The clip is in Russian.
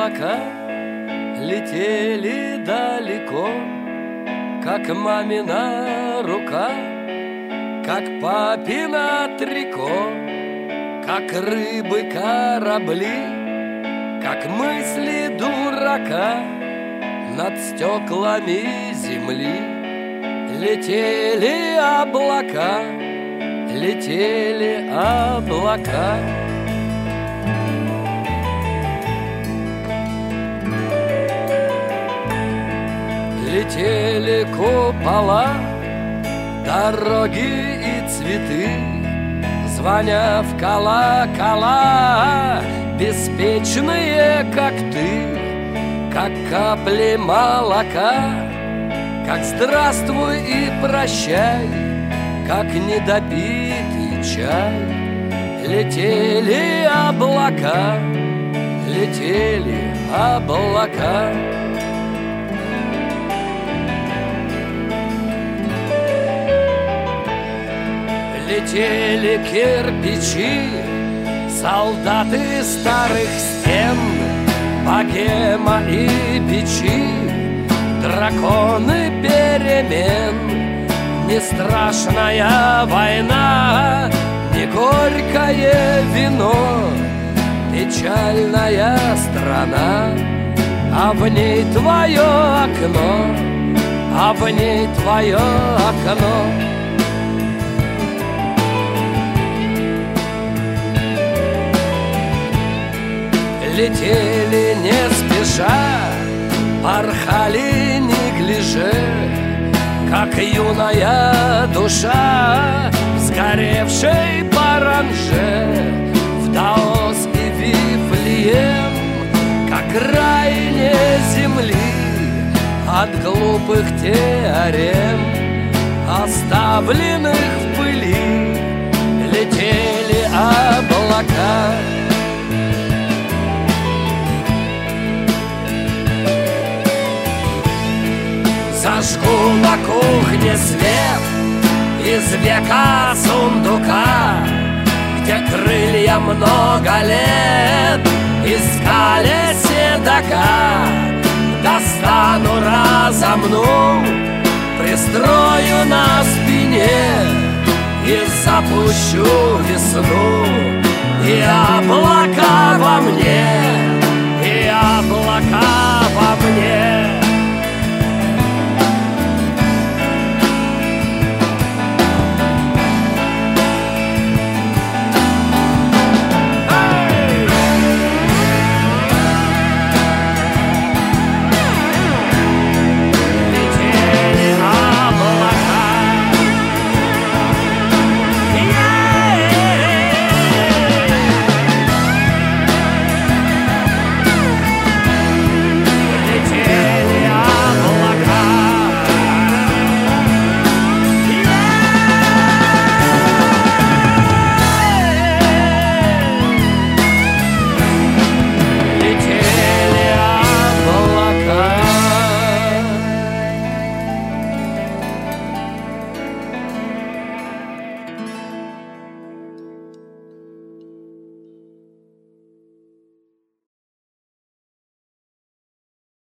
облака летели далеко, как мамина рука, как папина трико, как рыбы корабли, как мысли дурака над стеклами земли. Летели облака, летели облака. Летели купола, дороги и цветы, звоня в колокола, беспечные, как ты, как капли молока, как здравствуй и прощай, как недопитый чай. Летели облака, летели облака. Летели кирпичи, солдаты старых стен, богема и бичи, драконы перемен. Не страшная война, не горькое вино, печальная страна, а в ней твое окно, а в ней твое окно. Летели не спеша, порхали неглиже, как юная душа, сгоревшей паранже, в Даос и Вифлеем, как крайне земли от глупых теорем, оставленных в пыли. Летели облака. Зажгу на кухне свет из века сундука, где крылья много лет искали седока. Достану, разомну, пристрою на спине и запущу весну, и облака во мне.